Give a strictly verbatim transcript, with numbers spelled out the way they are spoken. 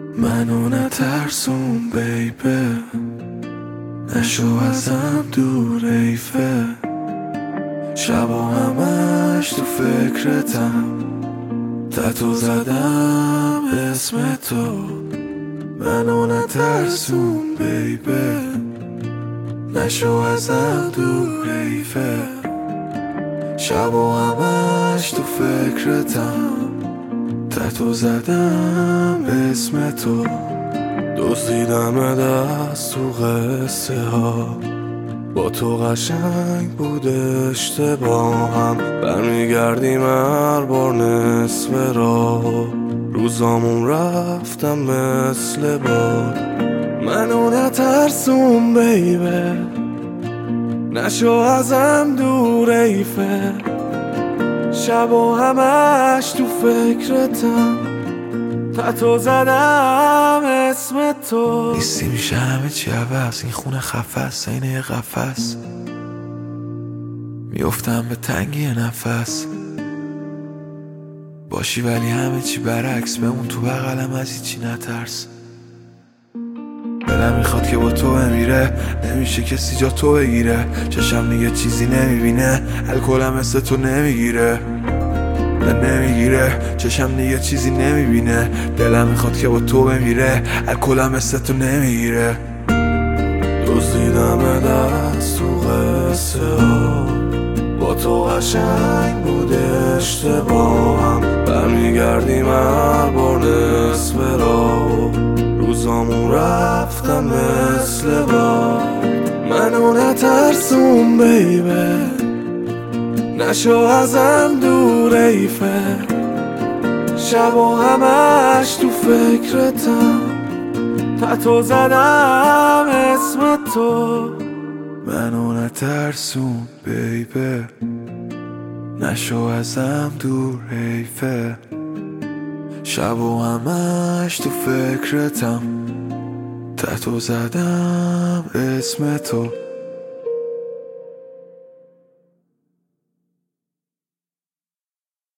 منو نترسون بیبه، نشو ازم دور ایفه. شبا همش تو فکرتم، تتو زدم اسم تو. منو نترسون بیبه، نشو ازم دور ایفه. شبا همش تو فکرتم، تتو زدم اسم تو. دزدیدم دست تو قصه ها، با تو قشنگ بود اشتباهم. برمیگردیم هر بار نصف راه، روزامون رفتم مثل باد. منو نترسون بیبه، نشو ازم دور ایفه. شبا همش تو فکرتم، تتو زدم اسم تو. نیستی میشه همه چی عوض، این خونه خفص عین یه قفس. میافتم به تنگی نفس، باشی ولی همه چی برعکس. بمون تو بغلم، از هیچی نترس. دلم میخواد که با تو بمیره، نمیشه کسی جا تو بگیره. چشم دیگه چیزی نمیبینه، الکلم مثل تو نمیگیره. نه نمیگیره، چشم دیگه چیزی نمیبینه. دلم میخواد که با تو بمیره، الکلم مثل تو نمیگیره. دزدیدم دست تو قصه ها، با تو قشنگ بود اشتباهم. برمیگردیم هر بار نصف راه، روزامون رفتم مثل باد. منو نترسون بیبه، نشو ازم دور ایفه. شبا همش تو فکرتم، تتو زدم اسم تو. منو نترسون بیبه، نشو ازم دور ایفه. شبا همش تو فکرتم، تتو زدم اسم تو.